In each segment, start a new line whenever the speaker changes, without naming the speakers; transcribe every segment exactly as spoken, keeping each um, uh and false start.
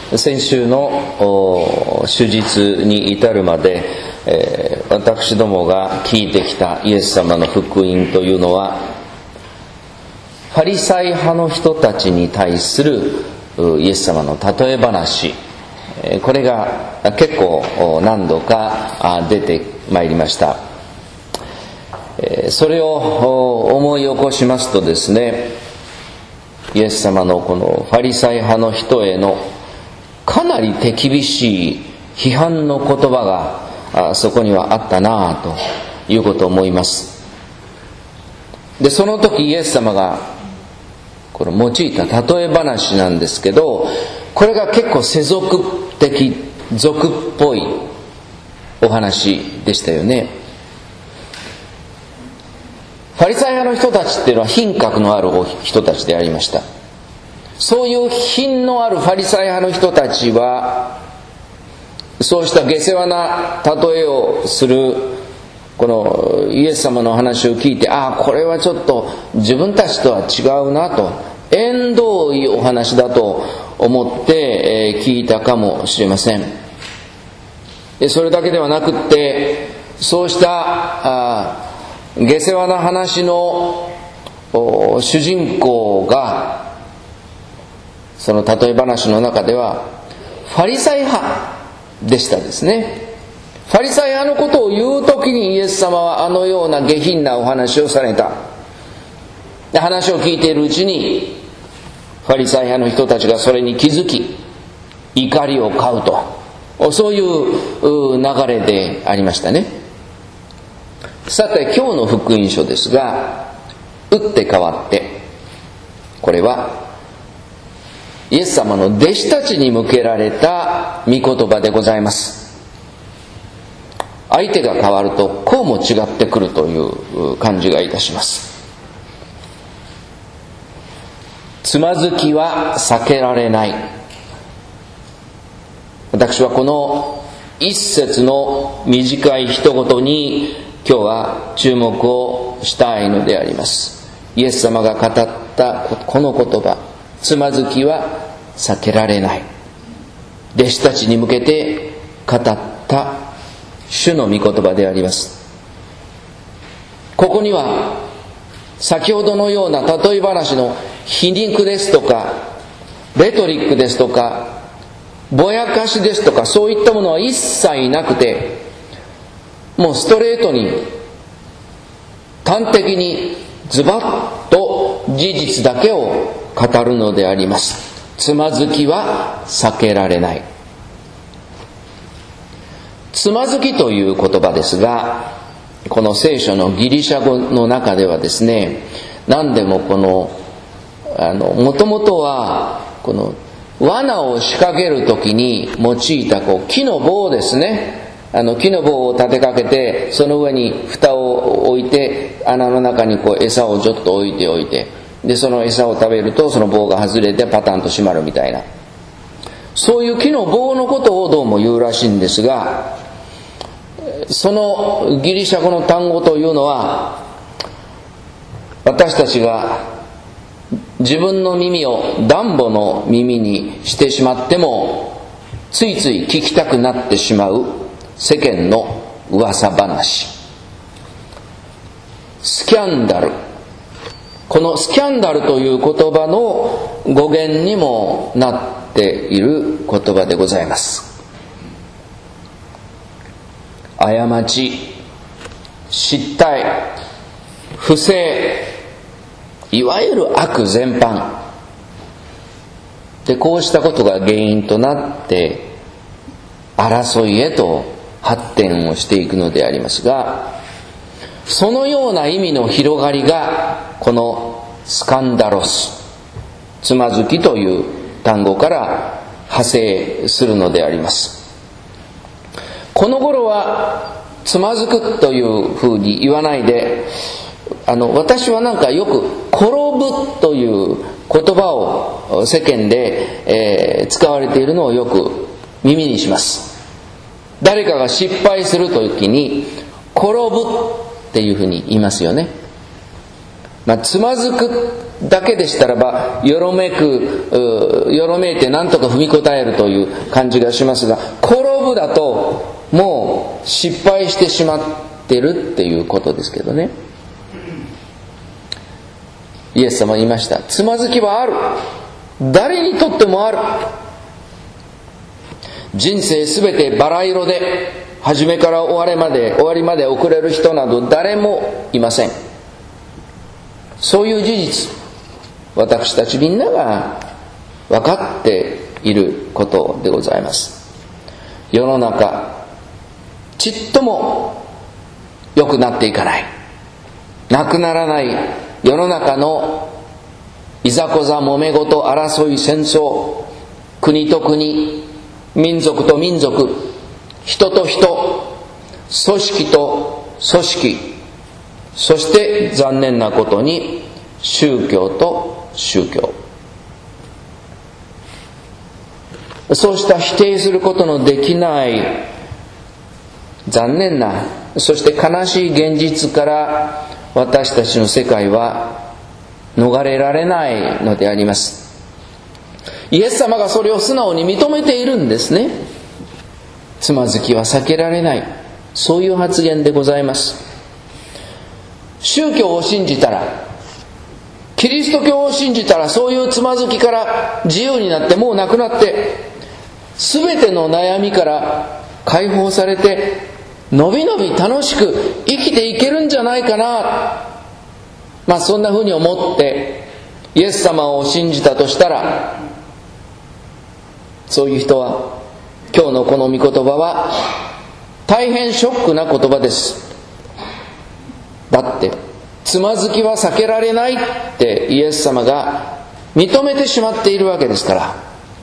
先週の主日に至るまで、えー、私どもが聞いてきたイエス様の福音というのは、ファリサイ派の人たちに対するイエス様の例え話、これが結構何度か出てまいりました。それを思い起こしますとですね、イエス様のこのファリサイ派の人へのかなり手厳しい批判の言葉がそこにはあったなぁということを思います。で、その時イエス様がこの用いた例え話なんですけど、これが結構世俗的、俗っぽいお話でしたよね。ファリサイ派の人たちっていうのは品格のある人たちでありました。そういう品のあるファリサイ派の人たちは、そうした下世話な例えをするこのイエス様の話を聞いて、ああこれはちょっと自分たちとは違うなと、縁遠いお話だと思って聞いたかもしれません。それだけではなくって、そうした下世話な話の主人公が、その例え話の中ではファリサイ派でしたですね。ファリサイ派のことを言うときにイエス様はあのような下品なお話をされた。で、話を聞いているうちにファリサイ派の人たちがそれに気づき、怒りを買うと、そういう流れでありましたね。さて今日の福音書ですが、打って変わってこれはイエス様の弟子たちに向けられた御言葉でございます。相手が変わるとこうも違ってくるという感じがいたします。つまずきは避けられない。私はこの一節の短い一言に今日は注目をしたいのであります。イエス様が語ったこの言葉、つまずきは避けられない。弟子たちに向けて語った主の御言葉であります。ここには先ほどのような例え話の皮肉ですとかレトリックですとかぼやかしですとか、そういったものは一切なくて、もうストレートに端的にズバッと事実だけを語るのであります。つまずきは避けられない。つまずきという言葉ですが、この聖書のギリシャ語の中ではですね、何でもこのあのもともとはこの罠を仕掛けるときに用いたこう木の棒ですね。あの木の棒を立てかけて、その上に蓋を置いて、穴の中にこう餌をちょっと置いておいて、でその餌を食べるとその棒が外れてパタンと閉まるみたいな、そういう木の棒のことをどうも言うらしいんですが、そのギリシャ語の単語というのは、私たちが自分の耳をダンボの耳にしてしまってもついつい聞きたくなってしまう世間の噂話、スキャンダル。このスキャンダルという言葉の語源にもなっている言葉でございます。過ち、失態、不正、いわゆる悪全般で、こうしたことが原因となって争いへと発展をしていくのでありますが、そのような意味の広がりがこのスカンダロス、つまずきという単語から派生するのであります。この頃はつまずくというふうに言わないで、あの私はなんかよく転ぶという言葉を世間で、えー、使われているのをよく耳にします。誰かが失敗するときに転ぶっていうふうに言いますよね。まあ、つまずくだけでしたらばよろめくよろめいて何とか踏み応えるという感じがしますが、転ぶだともう失敗してしまってるっていうことですけどね。イエス様は言いました。つまずきはある。誰にとってもある。人生すべてバラ色で初めから終わりまで終わりまで遅れる人など誰もいません。そういう事実、私たちみんなが分かっていることでございます。世の中ちっとも良くなっていかない、なくならない世の中のいざこざ、揉め事、争い、戦争、国と国、民族と民族、人と人、組織と組織、そして残念なことに宗教と宗教、そうした否定することのできない残念な、そして悲しい現実から私たちの世界は逃れられないのであります。イエス様がそれを素直に認めているんですね。つまずきは避けられない、そういう発言でございます。宗教を信じたら、キリスト教を信じたら、そういうつまずきから自由になって、もうなくなって、すべての悩みから解放されて、のびのび楽しく生きていけるんじゃないかな、まあそんなふうに思ってイエス様を信じたとしたら、そういう人は今日のこの御言葉は大変ショックな言葉です。だってつまずきは避けられないってイエス様が認めてしまっているわけですから、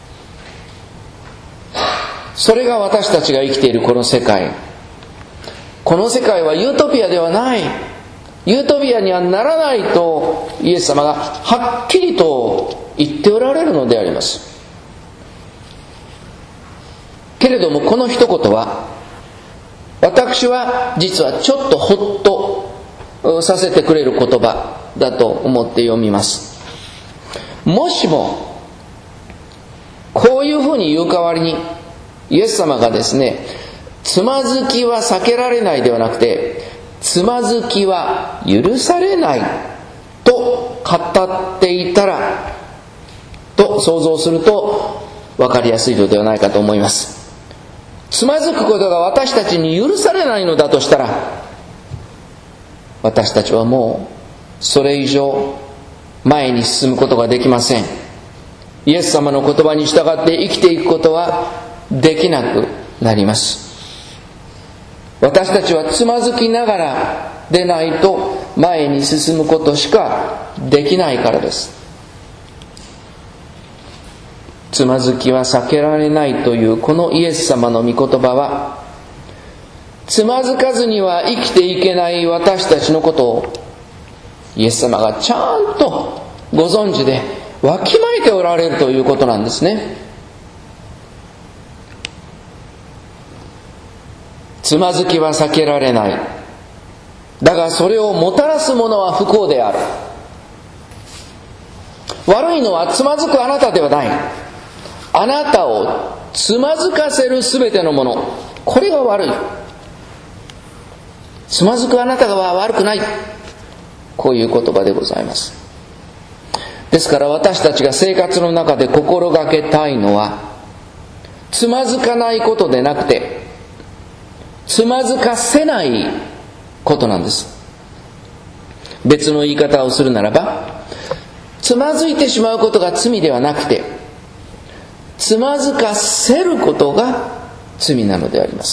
それが私たちが生きているこの世界、この世界はユートピアではない、ユートピアにはならないとイエス様がはっきりと言っておられるのであります。けれどもこの一言は、私は実はちょっとほっとさせてくれる言葉だと思って読みます。もしもこういうふうに言う代わりにイエス様がですね、つまずきは避けられないではなくて、つまずきは許されないと語っていたらと想像すると分かりやすいのではないかと思います。つまずくことが私たちに許されないのだとしたら、私たちはもうそれ以上前に進むことができません。イエス様の言葉に従って生きていくことはできなくなります。私たちはつまずきながらでないと前に進むことしかできないからです。つまずきは避けられないというこのイエス様の御言葉は、つまずかずには生きていけない私たちのことをイエス様がちゃんとご存知でわきまえておられるということなんですね。つまずきは避けられない。だがそれをもたらすものは不幸である。悪いのはつまずくあなたではない。あなたをつまずかせるすべてのもの、これが悪い。つまずくあなたが悪くない。こういう言葉でございます。ですから私たちが生活の中で心がけたいのは、つまずかないことでなくて、つまずかせないことなんです。別の言い方をするならば、つまずいてしまうことが罪ではなくて、つまずかせることが罪なのであります。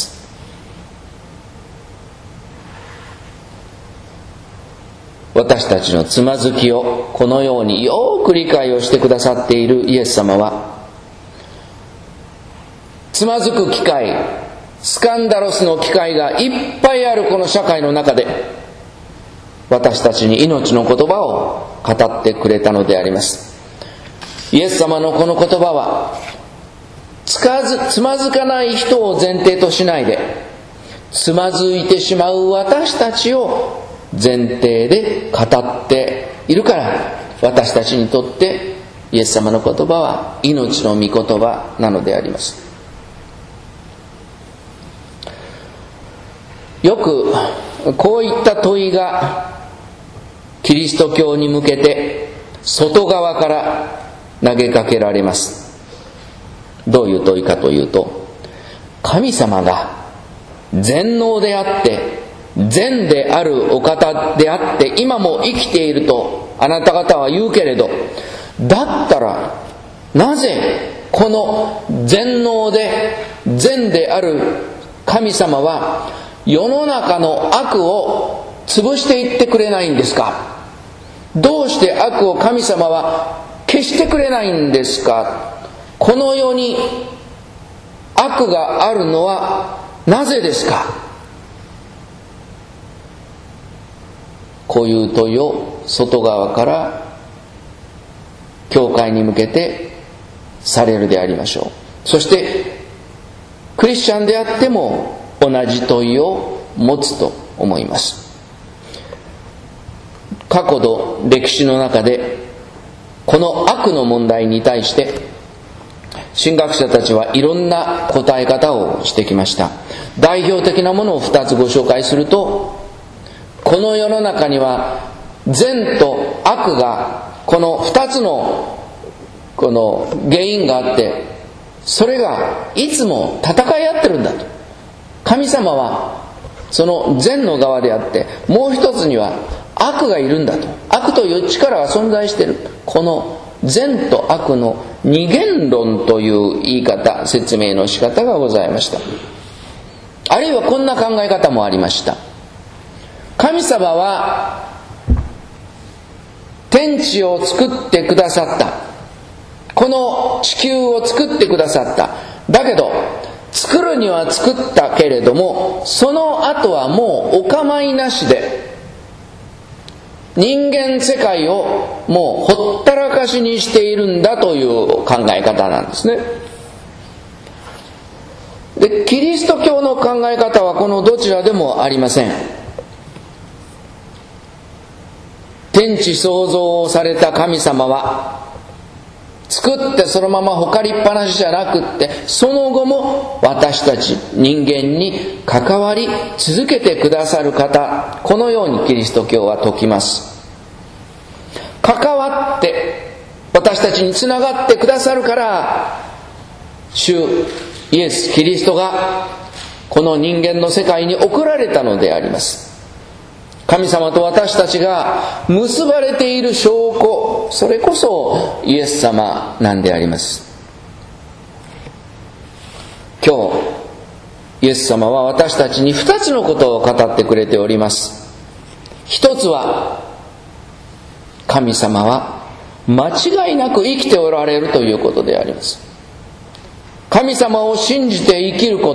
私たちのつまずきをこのようによく理解をしてくださっているイエス様は、つまずく機会、スカンダロスの機会がいっぱいあるこの社会の中で、私たちに命の言葉を語ってくれたのであります。イエス様のこの言葉は、つかず、つまずかない人を前提としないで、つまずいてしまう私たちを前提で語っているから、 私たちにとってイエス様の言葉は命の御言葉なのであります。よくこういった問いがキリスト教に向けて外側から投げかけられます。どういう問いかというと、神様が全能であって善であるお方であって今も生きているとあなた方は言うけれど、だったらなぜこの全能で善である神様は世の中の悪を潰していってくれないんですか？どうして悪を神様は消してくれないんですか？この世に悪があるのはなぜですか？こういう問いを外側から教会に向けてされるでありましょう。そしてクリスチャンであっても同じ問いを持つと思います。過去の歴史の中でこの悪の問題に対して神学者たちはいろんな答え方をしてきました。代表的なものをふたつご紹介すると、この世の中には善と悪がこのふたつのこの原因があって、それがいつも戦い合ってるんだと。神様はその善の側であって、もう一つには悪がいるんだと。悪という力は存在している。この善と悪の二元論という言い方、説明の仕方がございました。あるいはこんな考え方もありました。神様は天地を作ってくださった。この地球を作ってくださった。だけど作るには作ったけれども、その後はもうお構いなしで人間世界をもうほったらかしにしているんだという考え方なんですね。で、キリスト教の考え方はこのどちらでもありません。天地創造をされた神様は作ってそのままほかりっぱなしじゃなくって、その後も私たち人間に関わり続けてくださる方、このようにキリスト教は説きます。関わって私たちにつながってくださるから、主イエス・キリストがこの人間の世界に送られたのであります。神様と私たちが結ばれている証拠、それこそイエス様なんであります。今日イエス様は私たちに二つのことを語ってくれております。一つは、神様は間違いなく生きておられるということであります。神様を信じて生きること、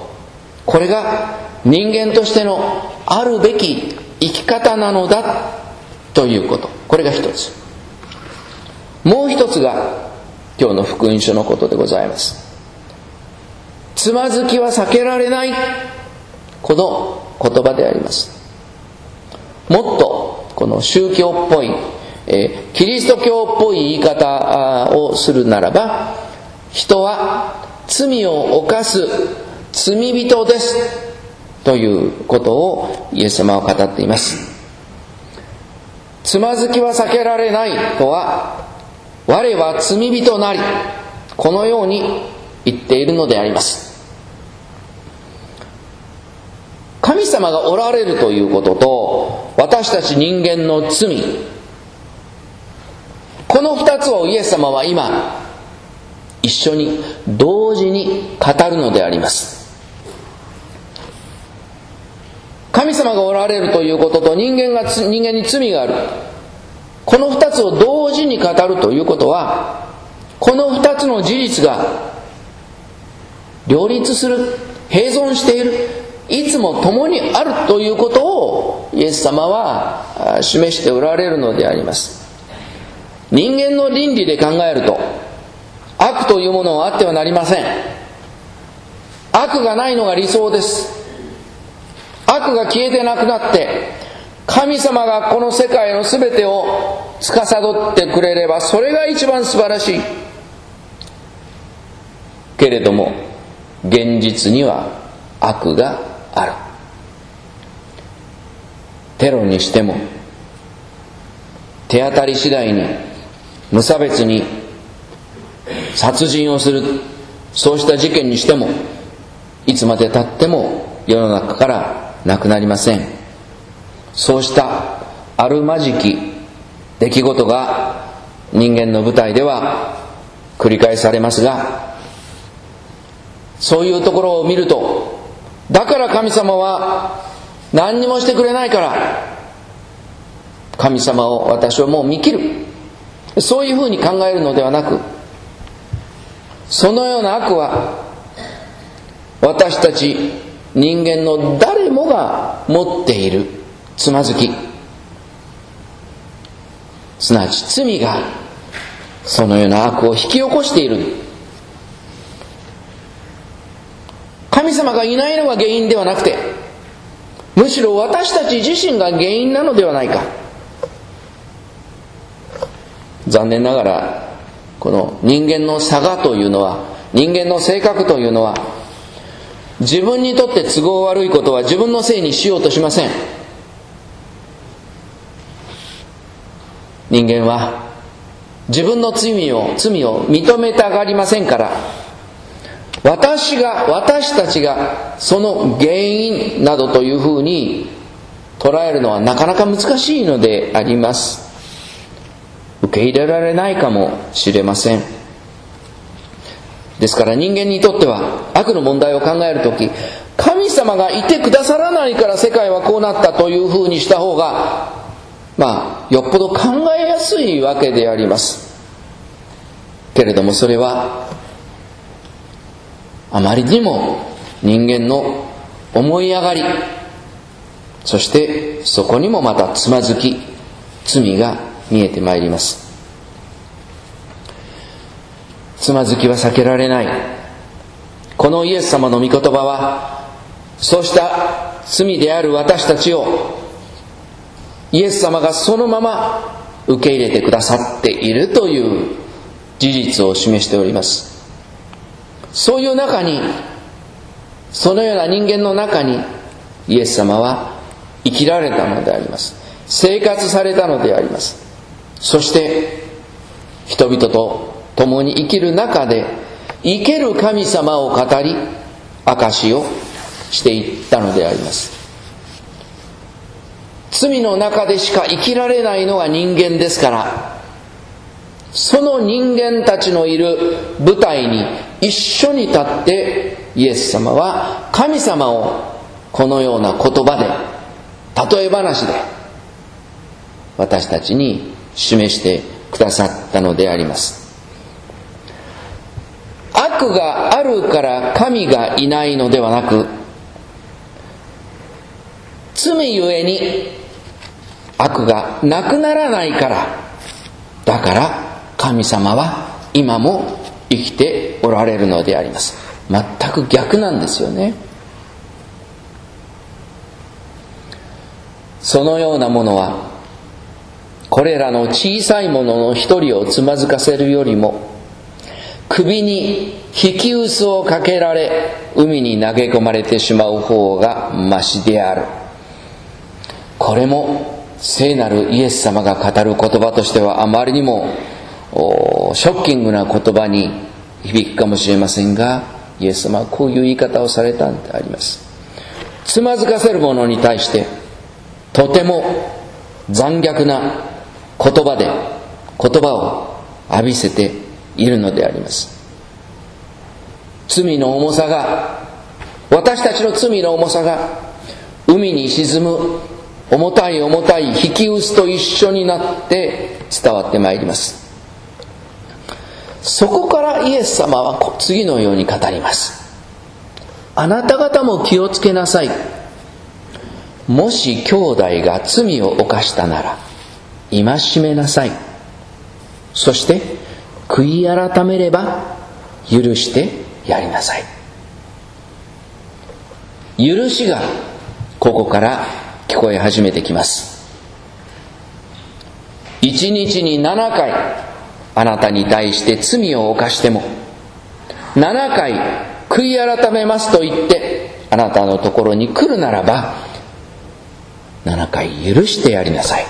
これが人間としてのあるべき生き方なのだということ、これが一つ。もう一つが今日の福音書のことでございます。つまずきは避けられない、この言葉であります。もっとこの宗教っぽい、えー、キリスト教っぽい言い方をするならば、人は罪を犯す罪人ですということをイエス様は語っています。つまずきは避けられないとは、我は罪人なり、このように言っているのであります。神様がおられるということと、私たち人間の罪、この二つをイエス様は今一緒に同時に語るのであります。神様がおられるということと人間が人間に罪がある、この二つを同時に語るということは、この二つの事実が両立する、併存している、いつも共にあるということをイエス様は示しておられるのであります。人間の倫理で考えると、悪というものはあってはなりません。悪がないのが理想です。悪が消えてなくなって、 神様がこの世界のすべてを司ってくれればそれが一番素晴らしい。けれども現実には悪がある。テロにしても手当たり次第に無差別に殺人をする、そうした事件にしてもいつまで経っても世の中からなくなりません。そうしたあるまじき出来事が人間の舞台では繰り返されますが、そういうところを見ると、だから神様は何にもしてくれないから神様を私はもう見切る、そういうふうに考えるのではなく、そのような悪は私たち人間の誰もが持っているつまずき、すなわち罪がそのような悪を引き起こしている。神様がいないのが原因ではなくて、むしろ私たち自身が原因なのではないか。残念ながらこの人間の差がというのは、人間の性格というのは、自分にとって都合悪いことは自分のせいにしようとしません。人間は自分の罪を罪を認めたがりませんから、私が私たちがその原因などというふうに捉えるのはなかなか難しいのであります。受け入れられないかもしれません。ですから人間にとっては悪の問題を考えるとき、神様がいてくださらないから世界はこうなったというふうにした方が、まあよっぽど考えやすいわけであります。けれどもそれはあまりにも人間の思い上がり、そしてそこにもまたつまずき、罪が見えてまいります。つまずきは避けられない。このイエス様の御言葉は、そうした罪である私たちをイエス様がそのまま受け入れてくださっているという事実を示しております。そういう中に、そのような人間の中にイエス様は生きられたのであります。生活されたのであります。そして人々と共に生きる中で生ける神様を語り証しをしていったのであります。罪の中でしか生きられないのが人間ですから、その人間たちのいる舞台に一緒に立ってイエス様は神様をこのような言葉で、例え話で私たちに示してくださったのであります。悪があるから神がいないのではなく、罪ゆえに悪がなくならないから、だから神様は今も生きておられるのであります。全く逆なんですよね。そのようなものはこれらの小さいものの一人をつまずかせるよりも、首に引き臼をかけられ海に投げ込まれてしまう方がましである。これも聖なるイエス様が語る言葉としてはあまりにもショッキングな言葉に響くかもしれませんが、イエス様はこういう言い方をされたんであります。つまずかせる者に対してとても残虐な言葉で言葉を浴びせているのであります。罪の重さが、私たちの罪の重さが海に沈む重たい重たい引き臼と一緒になって伝わってまいります。そこからイエス様は次のように語ります。あなた方も気をつけなさい。もし兄弟が罪を犯したなら戒めなさい。そして悔い改めれば許してやりなさい。許しがここから聞こえ始めてきます。 一日にななかいあなたに対して罪を犯しても、ななかい悔い改めますと言ってあなたのところに来るならば、ななかい許してやりなさい。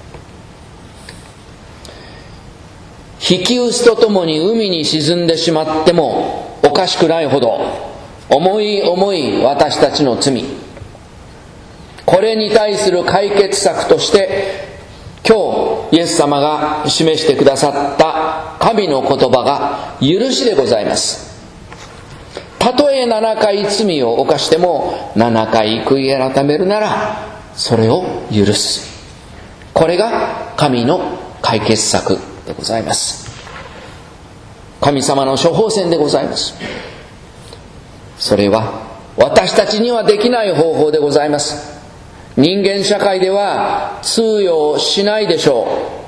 引き薄とともに海に沈んでしまってもおかしくないほど重い重い私たちの罪、これに対する解決策として今日イエス様が示してくださった神の言葉が許しでございます。たとえななかい罪を犯してもななかい悔い改めるならそれを許す。これが神の解決策でございます。神様の処方箋でございます。それは私たちにはできない方法でございます。人間社会では通用しないでしょ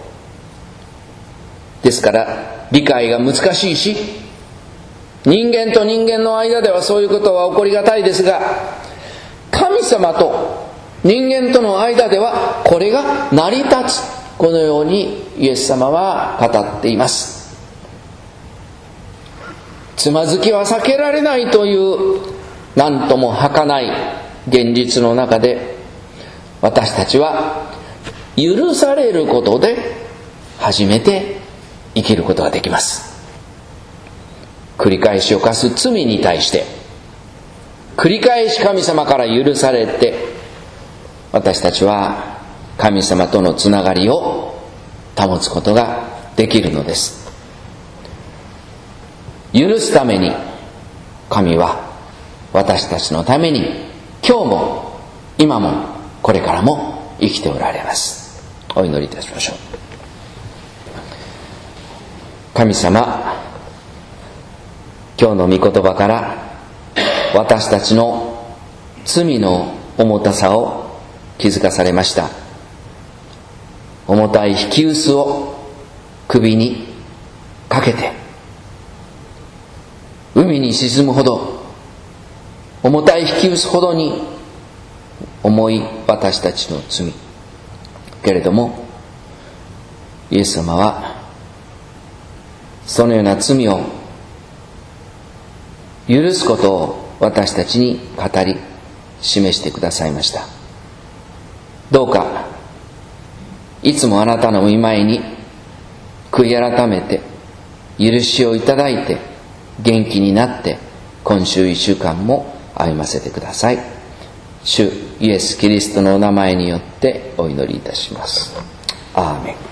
う。ですから理解が難しいし、人間と人間の間ではそういうことは起こりがたいですが、神様と人間との間ではこれが成り立つ。このようにイエス様は語っています。つまずきは避けられないという何とも儚い現実の中で、私たちは許されることで初めて生きることができます。繰り返し犯す罪に対して繰り返し神様から許されて、私たちは神様とのつながりを保つことができるのです。許すために神は私たちのために今日も今もこれからも生きておられます。お祈りいたしましょう。神様、今日の御言葉から私たちの罪の重たさを気づかされました。重たい引き薄を首にかけて海に沈むほど、重たい引き薄ほどに重い私たちの罪。けれどもイエス様はそのような罪を許すことを私たちに語り示してくださいました。どうかいつもあなたの御前に悔い改めて許しをいただいて元気になって今週一週間も歩ませてください。主イエス・キリストのお名前によってお祈りいたします。アーメン。